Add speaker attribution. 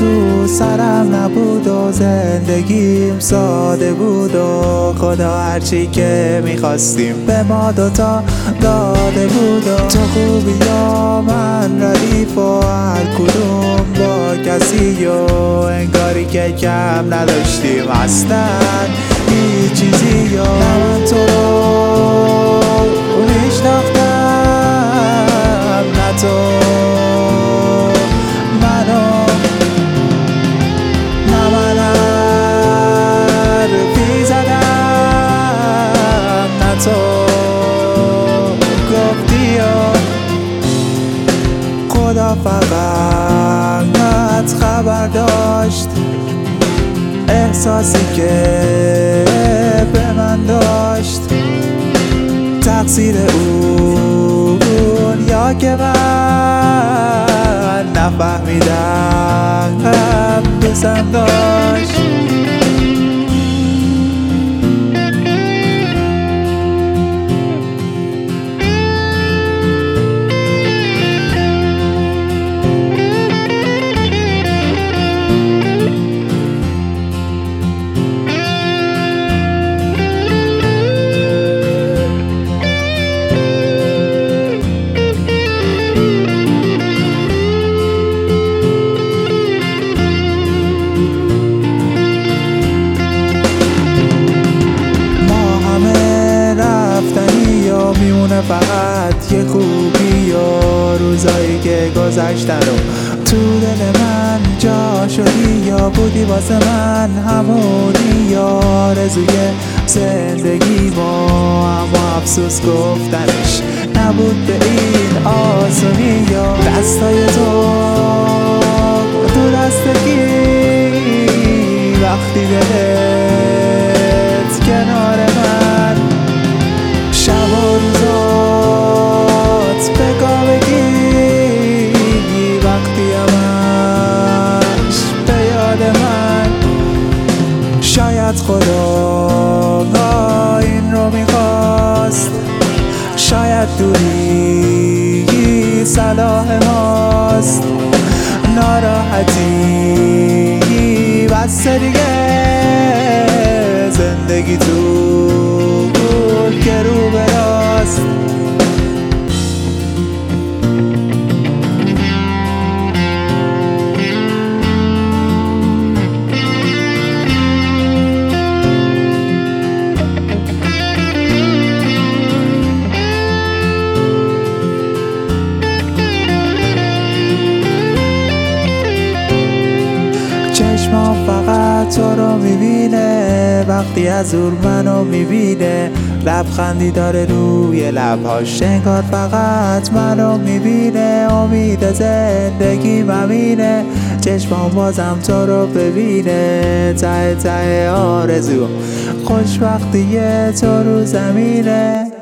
Speaker 1: تو سرم نبود و زندگیم ساده بود و خدا هرچی که میخواستیم به ما دوتا داده بود و تو خوبی یا من ردیف و هر کدوم با کسی و انگاری که کم نداشتیم اصلا هیچ چیزی یا من تو رو میشناختم نه تو منو نه من حرفی زدم نه تو گفتی و خدا فقط خبر داشت احساسی که به من داشت تقصیر اون یا که من نفهمیدم دوستم داشت میمونه فقط یه خوبی و روزایی که گذشتن و تو دل من جا شدی یا بودی واسه من همونی یا آرزوی زندگی ما اما افسوس گفتنش نبود به این آسونی یا دستای تو دستگی وقتی دلت کنار من شب و روزات بگاه بگی وقتی همش به یاد من شاید خدا این رو میخواست شاید دوری صلاح ماست ناراحتی بس دیگه زندگی تو که رو براست چشمام فقط تو رو میبینه وقتی از دور منو میبینه لبخندی داره روی لبهاش انگار فقط منو میبینه امید زندگی ممینه چشمام بازم تو رو ببینه ته ته آرزو خوشبختی تو رو زمینه